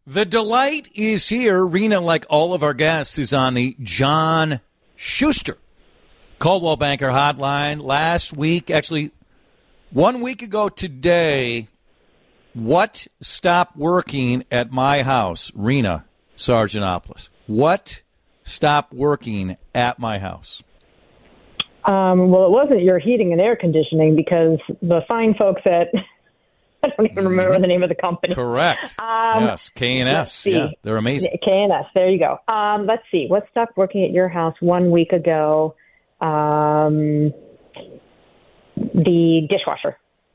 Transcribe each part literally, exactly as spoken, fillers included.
The delight is here. Rena, like all of our guests, is on the John Schuster Coldwell Banker Hotline. Last week, actually, one week ago today, what stopped working at my house? Rena Sargentopoulos. What stopped working at my house? Um, well, it wasn't your heating and air conditioning because the fine folks at, I don't even remember mm-hmm. the name of the company. Correct. Um, yes, K and S. Yeah, they're amazing. K and S, there you go. Um, let's see. What stopped working at your house one week ago? Um, the dishwasher.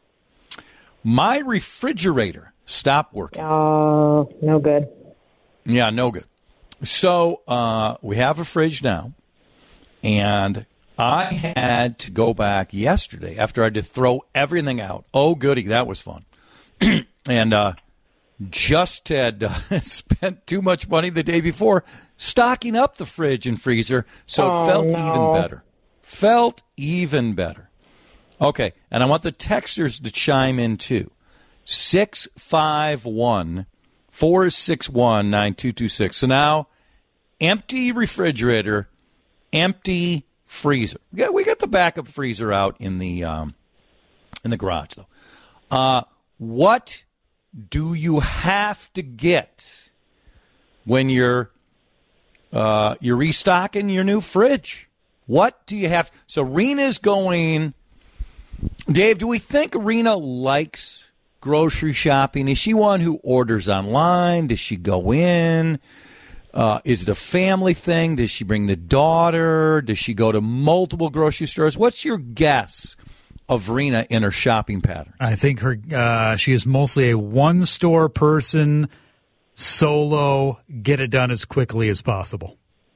My refrigerator stopped working. Oh, uh, no good. Yeah, no good. So uh, we have a fridge now, and I had to go back yesterday after I had to throw everything out. Oh, goody, that was fun. and uh, just had uh, spent too much money the day before stocking up the fridge and freezer, so it oh, felt no. even better. Felt even better. Okay, and I want the texters to chime in, too. six five one, four six one, nine two two six. So now, empty refrigerator, empty freezer. We got, we got the backup freezer out in the um, in the garage, though. Uh, what do you have to get when you're uh, you're restocking your new fridge? What do you have? So Rena's going. Dave, do we think Rena likes grocery shopping? Is she one who orders online? Does she go in? Uh, is it a family thing? Does she bring the daughter? Does she go to multiple grocery stores? What's your guess of Rena in her shopping patterns? I think her uh, she is mostly a one-store person, solo, get it done as quickly as possible.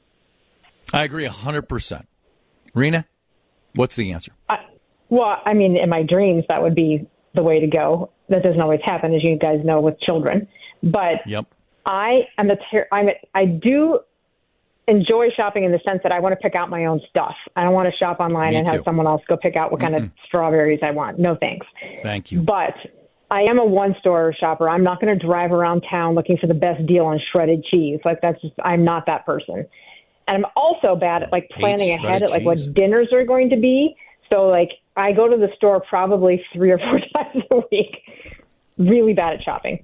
I agree one hundred percent. Rena, what's the answer? I, well, I mean, in my dreams, that would be the way to go. That doesn't always happen, as you guys know, with children. But yep. I am the ter- I'm a, I do enjoy shopping in the sense that I want to pick out my own stuff. I don't want to shop online Me and too. have someone else go pick out what Mm-mm. kind of strawberries I want. No thanks. Thank you. But I am a one-store shopper. I'm not going to drive around town looking for the best deal on shredded cheese. Like that's just, I'm not that person. And I'm also bad at like planning ahead at like what dinners are going to be. So like I go to the store probably three or four times a week. Really bad at shopping.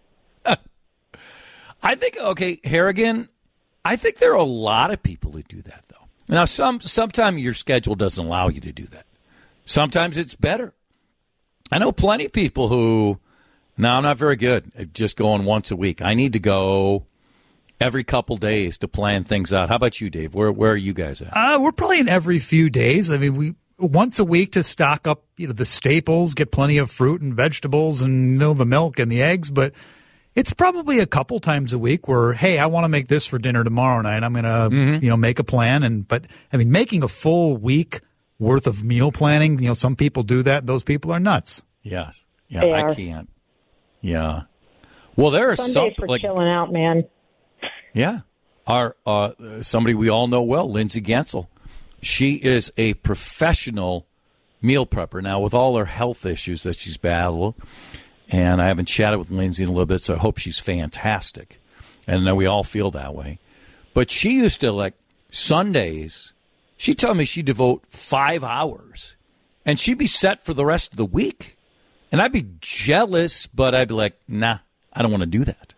I think, okay, Harrigan, I think there are a lot of people who do that, though. Now, some sometimes your schedule doesn't allow you to do that. Sometimes it's better. I know plenty of people who, no, I'm not very good at just going once a week. I need to go every couple days to plan things out. How about you, Dave? Where where are you guys at? Uh, we're probably in every few days. I mean, we once a week to stock up, you know, the staples, get plenty of fruit and vegetables and, you know, the milk and the eggs, but it's probably a couple times a week where, hey, I want to make this for dinner tomorrow night. I'm going to, mm-hmm. you know, make a plan. And but I mean, making a full week worth of meal planning, you know, some people do that. Those people are nuts. Yes. Yeah, they I are. can't. Yeah. Well, there are Sundays some for like chilling out, man. Yeah. Our uh, somebody we all know well, Lindsay Gansel. She is a professional meal prepper now with all her health issues that she's battled. And I haven't chatted with Lindsay in a little bit, so I hope she's fantastic. And I know we all feel that way. But she used to, like, Sundays, she'd tell me she'd devote five hours, and she'd be set for the rest of the week. And I'd be jealous, but I'd be like, nah, I don't want to do that.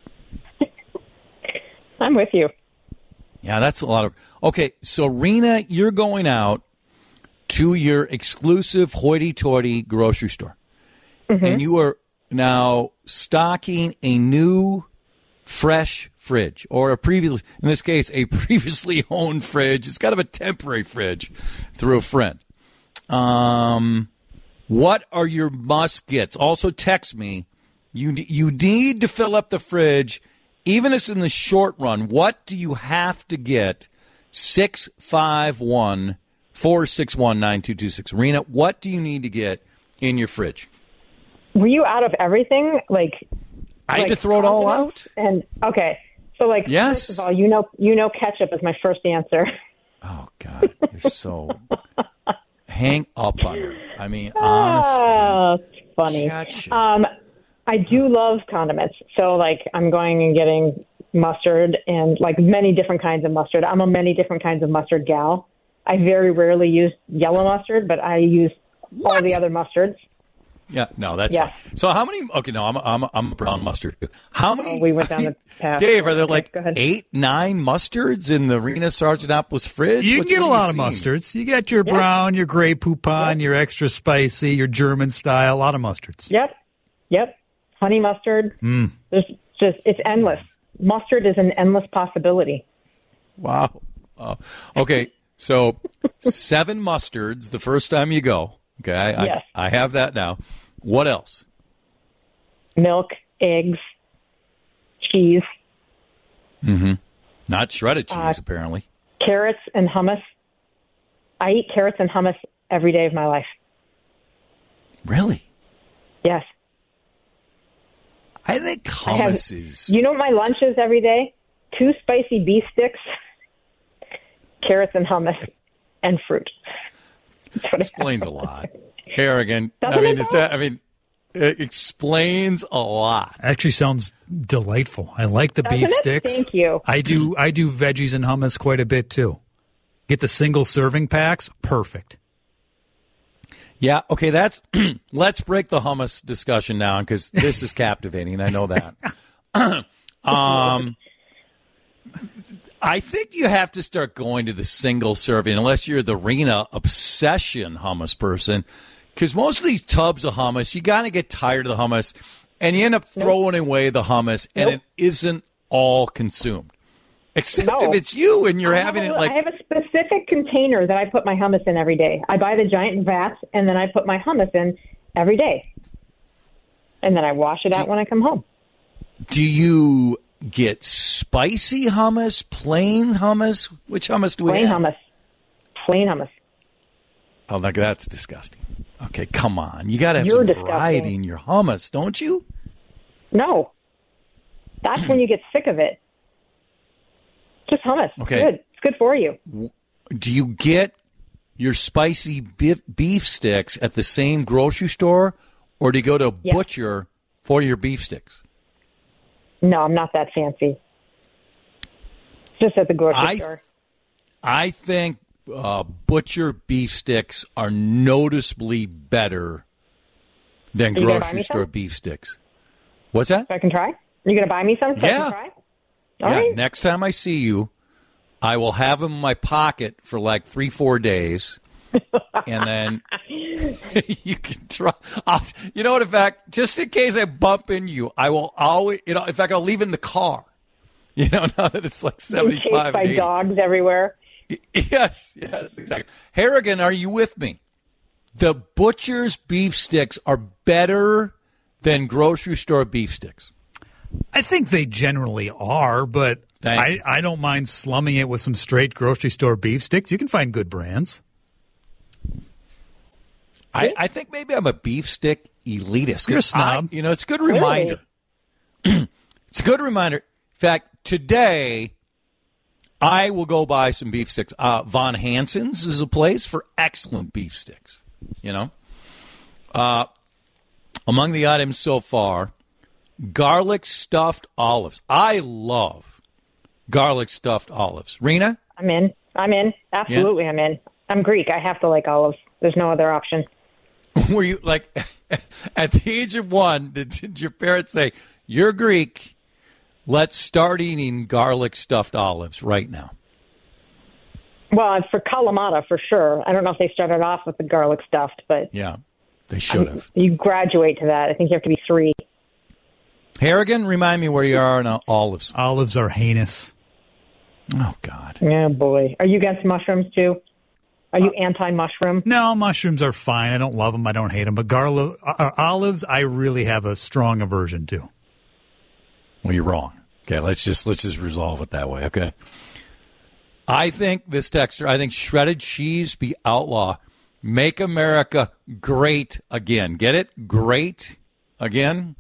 I'm with you. Yeah, that's a lot of... Okay, so, Rena, you're going out to your exclusive hoity-toity grocery store. Mm-hmm. And you are now stocking a new, fresh fridge, or a previous, in this case, a previously owned fridge. It's kind of a temporary fridge through a friend. Um, what are your must-gets? Also, text me. You you need to fill up the fridge, even if it's in the short run. What do you have to get? six five one, four six one, nine two two six. Rena, what do you need to get in your fridge? Were you out of everything? Like, I like had to throw it all out. And okay, so like, yes. First of all, you know, you know, ketchup is my first answer. Oh God, you're so hang up on her. I mean, honestly, oh, it's funny. Ketchup. Um, I do love condiments. So, like, I'm going and getting mustard and, like, many different kinds of mustard. I'm a many different kinds of mustard gal. I very rarely use yellow mustard, but I use what? all the other mustards. Yeah, no, that's yeah. fine. So how many? Okay, no, I'm I'm I'm a brown mustard. How many? Oh, we went down the path. Dave, are there like okay, eight, nine mustards in the Rena Sargentopoulos fridge? You What's, can get a lot of seeing? mustards. You got your yeah. brown, your gray poupon, yeah. your extra spicy, your German style. A lot of mustards. Yep, yep. Honey mustard. Mm. There's just it's endless. Mustard is an endless possibility. Wow. Uh, okay, so seven mustards the first time you go. Okay, I, yes. I, I have that now. What else? Milk, eggs, cheese. Mm-hmm. Not shredded cheese, uh, apparently. Carrots and hummus. I eat carrots and hummus every day of my life. Really? Yes. I think hummus I have, is... You know what my lunch is every day? Two spicy beef sticks, carrots and hummus, and fruit. Explains a lot. Harrigan. Doesn't I mean, it is that, I mean, it explains a lot. Actually sounds delightful. I like the Doesn't beef it? sticks. Thank you. I do I do veggies and hummus quite a bit too. Get the single serving packs, perfect. Yeah, okay, that's let's break the hummus discussion down because this is captivating. I know that. um, I think you have to start going to the single serving unless you're the Rena obsession hummus person, because most of these tubs of hummus, you got to get tired of the hummus, and you end up throwing nope. away the hummus, and nope. it isn't all consumed. Except no. if it's you and you're I having a, it like... I have a specific container that I put my hummus in every day. I buy the giant vats, and then I put my hummus in every day. And then I wash it out do, when I come home. Do you get spicy hummus, plain hummus? Which hummus do we plain have? Plain hummus. Plain hummus. Oh, look, that's disgusting. Okay, come on. You got to have You're some disgusting. variety in your hummus, don't you? No. That's when you get sick of it. Just hummus. Okay. Good. It's good for you. Do you get your spicy beef, beef sticks at the same grocery store, or do you go to a yes. butcher for your beef sticks? No, I'm not that fancy. Just at the grocery I, store. I think uh, butcher beef sticks are noticeably better than grocery store some? beef sticks. What's that? So I can try? Are you going to buy me some so yeah. I can try? All yeah, right. Next time I see you, I will have them in my pocket for like three, four days, and then you can try. I'll, you know what? In fact, just in case I bump into you, I will always. You know, in fact, I'll leave in the car. You know, now that it's like seventy-five. Chased by and dogs everywhere. Yes, yes, exactly. Harrigan, are you with me? The butcher's beef sticks are better than grocery store beef sticks. I think they generally are, but I, I don't mind slumming it with some straight grocery store beef sticks. You can find good brands. I, I think maybe I'm a beef stick elitist. You're a snob. I, you know, it's a good reminder. Really? It's a good reminder. In fact, today I will go buy some beef sticks. Uh, Von Hansen's is a place for excellent beef sticks. You know, uh, among the items so far, garlic stuffed olives. I love garlic stuffed olives. Rena? I'm in. I'm in. Absolutely, yeah. I'm in. I'm Greek. I have to like olives. There's no other option. Were you like, at the age of one, did, did your parents say, you're Greek, let's start eating garlic stuffed olives right now? Well, for Kalamata, for sure. I don't know if they started off with the garlic stuffed, but... Yeah, they should have. I mean, you graduate to that. I think you have to be three. Harrigan, remind me where you are on olives. Olives are heinous. Oh, God. Yeah, boy. Are you against mushrooms, too? Are you uh, anti-mushroom? No, mushrooms are fine. I don't love them. I don't hate them. But garlic, uh, olives, I really have a strong aversion to. Well, you're wrong. Okay, let's just let's just resolve it that way, okay? I think this texter, I think shredded cheese be outlaw. Make America great again. Get it? Great again?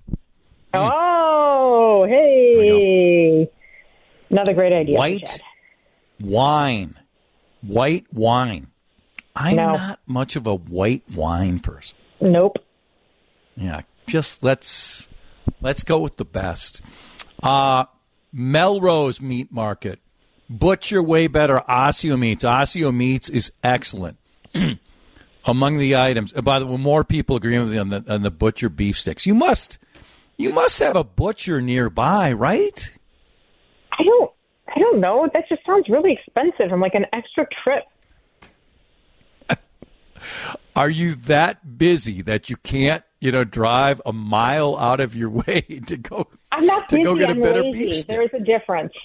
Oh, hey. Another great idea. White Chad. wine. White wine. I'm no. not much of a white wine person. Nope. Yeah, just let's Let's go with the best. Uh, Melrose Meat Market. Butcher way better. Osseo Meats. Osseo Meats is excellent. Among the items, by the way, more people agree with me on the, on the butcher beef sticks. You must, you must have a butcher nearby, right? I don't, I don't know. That just sounds really expensive. I'm like an extra trip. Are you that busy that you can't, you know, drive a mile out of your way to go? I'm not to busy. go get I'm a better lazy. beef stick? There is a difference.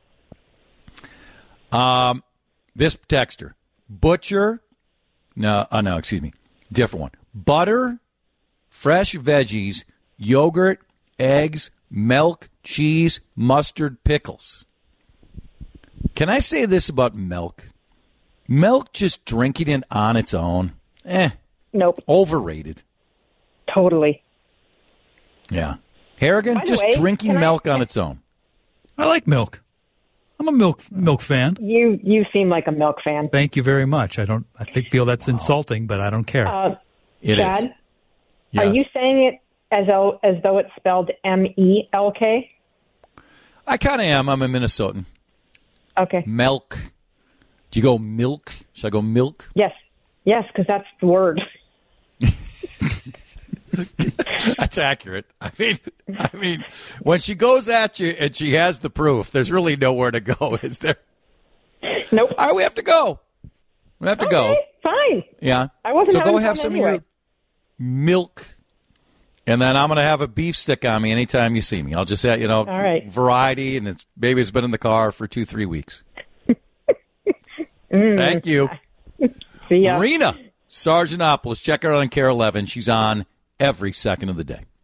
Um, this texter, butcher. No, uh, no, excuse me. Different one. Butter, fresh veggies, yogurt, eggs, milk, cheese, mustard, pickles. Can I say this about milk? Milk, just drinking it on its own, eh. Nope. Overrated. Totally. Yeah. Harrigan, just way, drinking milk I, on its own. I like milk. I'm a milk milk fan. You you seem like a milk fan. Thank you very much. I don't. I think feel that's insulting, but I don't care. Uh, It Chad, is. Yes. are you saying it as though as though it's spelled M E L K? I kind of am. I'm a Minnesotan. Okay. Milk. Do you go milk? Should I go milk? Yes. Yes, because that's the word. That's accurate. I mean, I mean, when she goes at you and she has the proof, there's really nowhere to go, is there? Nope. All right, we have to go. We have to Okay, go. fine. Yeah. I wasn't so having go have fun some anyway. of your milk, and then I'm going to have a beef stick on me anytime you see me. I'll just say, you know, All right. variety, and it's baby has been in the car for two, three weeks. mm. Thank you. See ya. Marina Sargentopoulos, check her out on Care eleven. She's on every second of the day.